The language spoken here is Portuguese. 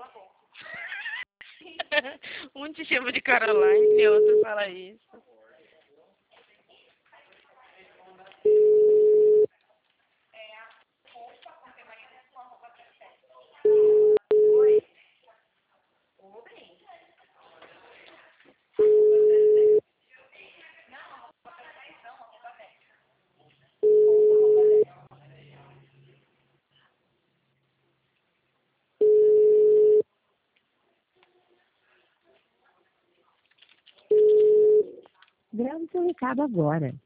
Um te chama de Caroline e outro fala isso. Grave seu recado agora.